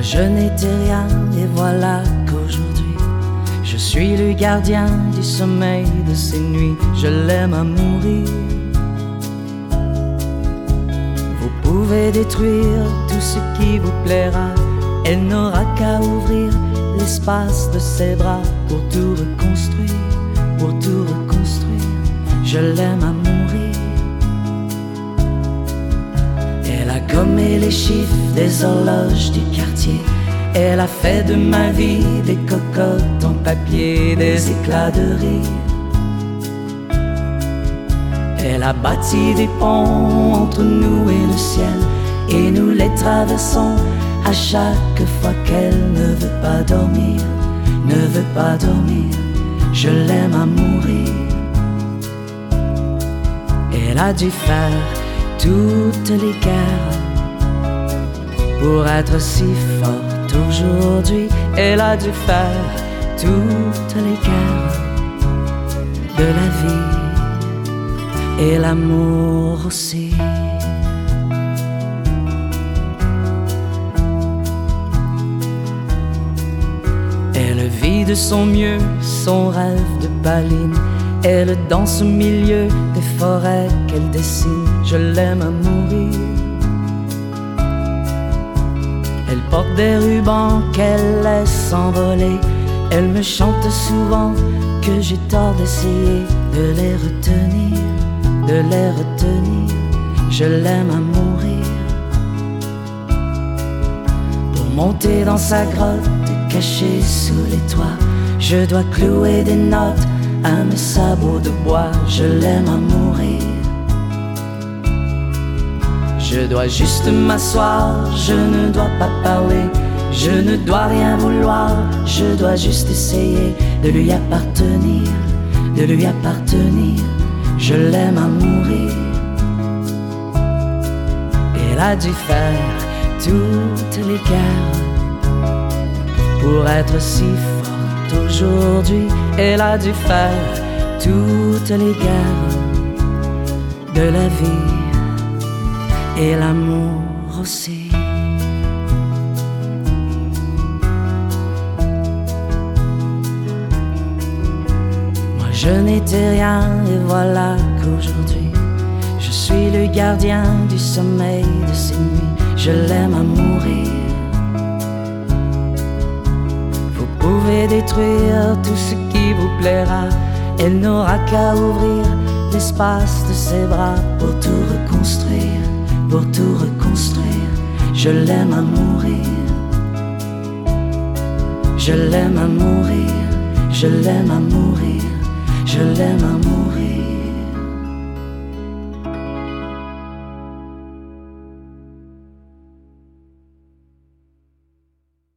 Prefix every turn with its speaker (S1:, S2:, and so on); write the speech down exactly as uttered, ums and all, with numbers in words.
S1: Je n'étais rien et voilà qu'aujourd'hui je suis le gardien du sommeil de ces nuits. Je l'aime à mourir. Vous pouvez détruire tout ce qui vous plaira, elle n'aura qu'à ouvrir l'espace de ses bras pour tout reconstruire, pour tout reconstruire. Je l'aime à mourir. Elle a gommé les chiffres des horloges du quartier. Elle a fait de ma vie des cocottes en papier, des éclats de rire. Elle a bâti des ponts entre nous et le ciel, et nous les traversons à chaque fois qu'elle ne veut pas dormir, ne veut pas dormir. Je l'aime à mourir. Elle a dû faire toutes les guerres pour être si forte aujourd'hui. Elle a dû faire toutes les guerres de la vie et l'amour aussi. Elle vit de son mieux son rêve de baline. Elle danse au milieu des forêts qu'elle dessine. Je l'aime à mourir. Elle porte des rubans qu'elle laisse s'envoler. Elle me chante souvent que j'ai tort d'essayer de les retenir, de les retenir. Je l'aime à mourir. Pour monter dans sa grotte cachée sous les toits, je dois clouer des notes à mes sabots de bois. Je l'aime à mourir. Je dois juste m'asseoir, je ne dois pas parler, je ne dois rien vouloir, je dois juste essayer de lui appartenir, de lui appartenir. Je l'aime à mourir. Elle a dû faire toutes les guerres pour être si forte aujourd'hui. Elle a dû faire toutes les guerres de la vie et l'amour aussi. Moi je n'étais rien et voilà qu'aujourd'hui je suis le gardien du sommeil de ces nuits. Je l'aime à mourir. Vous pouvez détruire tout ce qui vous plaira, elle n'aura qu'à ouvrir l'espace de ses bras pour tout reconstruire, pour tout reconstruire. Je l'aime à mourir. Je l'aime à mourir. Je l'aime à mourir. Je l'aime à mourir.